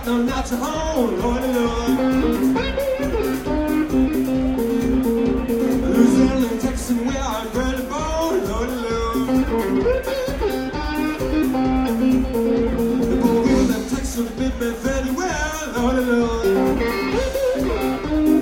no not to hold, Lord, Lord. Louisiana, Texas, we are very bold, Lord, Lord. The boy that Texas did me very well, Lord, Lord.